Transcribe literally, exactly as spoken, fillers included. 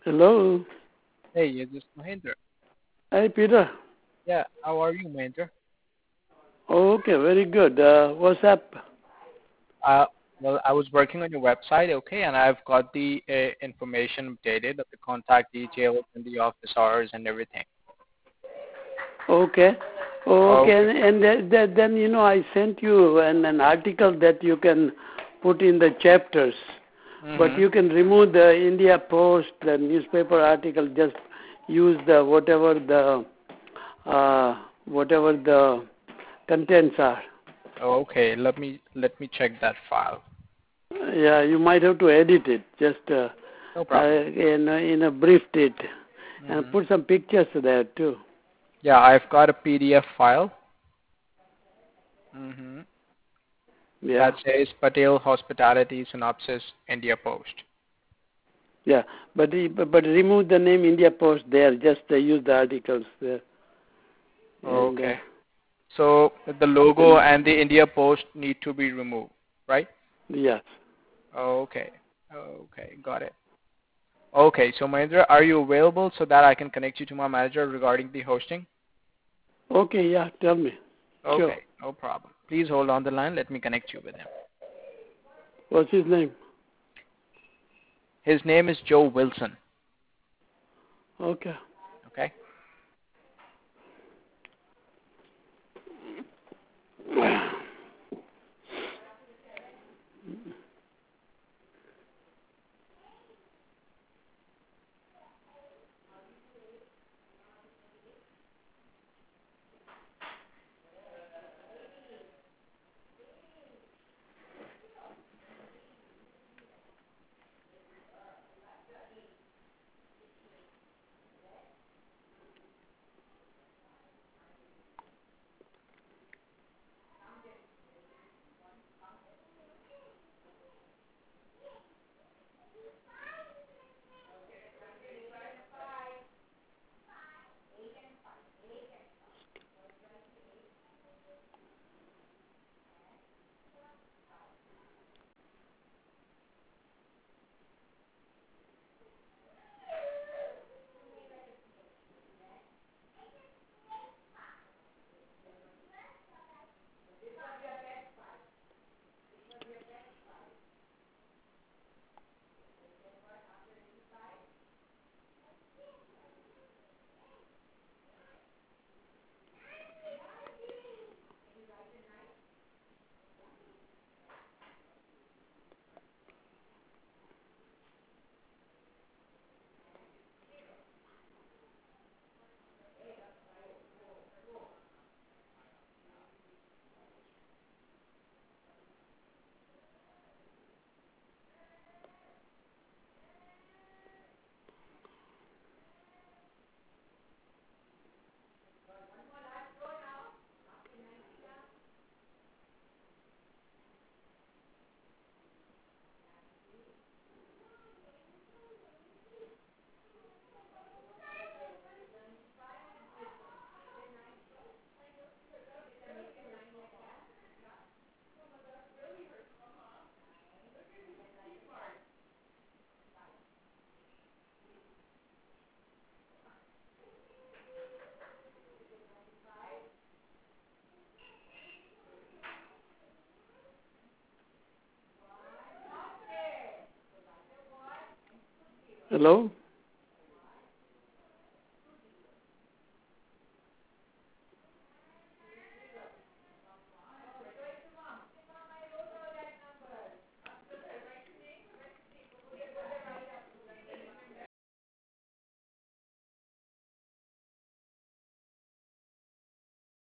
Hello. Hey, is this Mahendra? Hi, Peter. Yeah, how are you, Mahendra? Okay, very good. Uh, what's up? Uh, well, I was working on your website, okay, and I've got the uh, information updated of the contact details and the office hours and everything. Okay. Okay, Okay. and, and th- th- then, you know, I sent you an, an article that you can put in the chapters, but Mhm. you can remove the India Post, the newspaper article, just use the whatever the uh, whatever the contents are. Okay. Let me let me check that file. Yeah, you might have to edit it, just uh, No uh, problem. in, a- in a brief it, and Mhm. put some pictures there too. Yeah, I've got a P D F file. Mhm. Yeah, That says Patel Hospitality Synopsis India Post. yeah. But he- but but remove the name India Post there. Just uh, use the articles there. And uh, Okay. So the logo then and the India Post need to be removed, right? yeah. Okay. Okay, got it. Okay, so Mahindra, are you available so that I can connect you to my manager regarding the hosting? Okay, yeah. Tell me. Sure. Okay, no problem. Please hold on the line. Let me connect you with him. What's his name? His name is Joe Wilson. Okay. Okay. Hello.